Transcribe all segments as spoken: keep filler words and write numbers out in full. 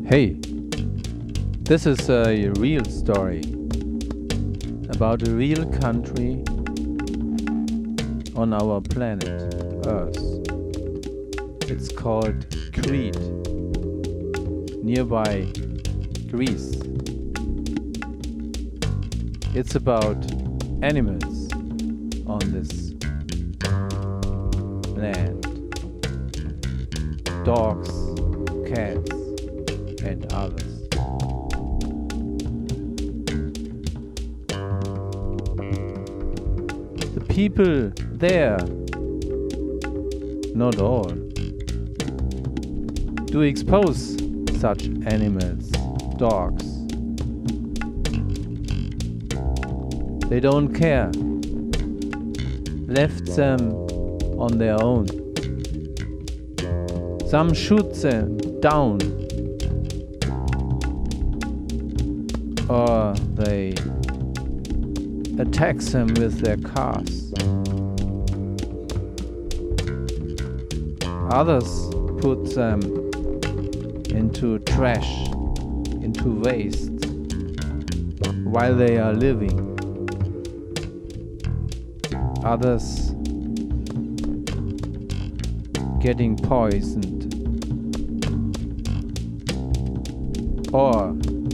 Hey, this is a real story about a real country on our planet Earth. It's called Crete, nearby Greece. It's about animals on this land. Dogs, cats, and others. The people there, not all, do expose such animals, dogs. They don't care, left them on their own. Some shoot them down, or they attack them with their cars. Others put them into trash, into waste, while they are living. Others getting poisoned, or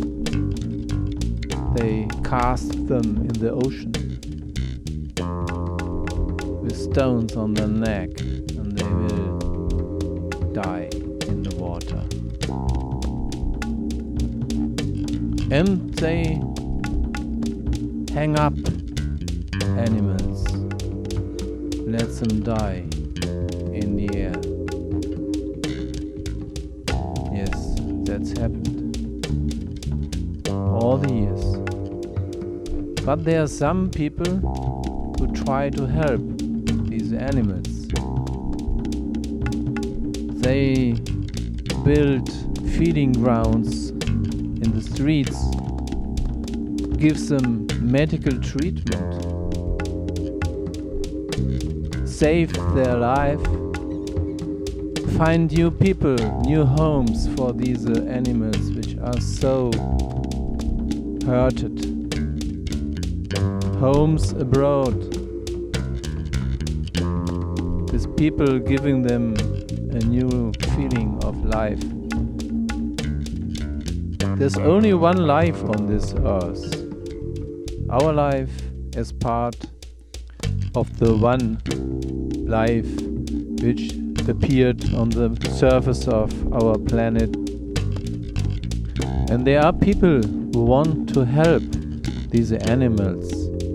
they cast them in the ocean with stones on their neck, and they will die in the water. And they hang up animals, let them die in the air. Yes, that's happened all the years. But there are some people who try to help these animals. They build feeding grounds in the streets, give them medical treatment, save their life, find new people, new homes for these uh, animals which are so hurted. Homes abroad, with people giving them a new feeling of life. There's only one life on this earth. Our life as part of the one life which appeared on the surface of our planet. And there are people who want to help these animals.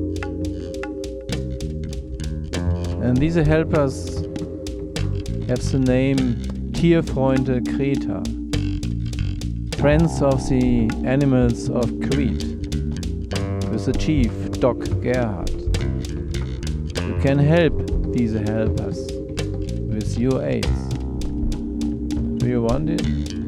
And these helpers have the name Tierfreunde Kreta, Friends of the Animals of Crete, with the chief, Doc Gerhard. You can help these helpers with your aids. Do you want it?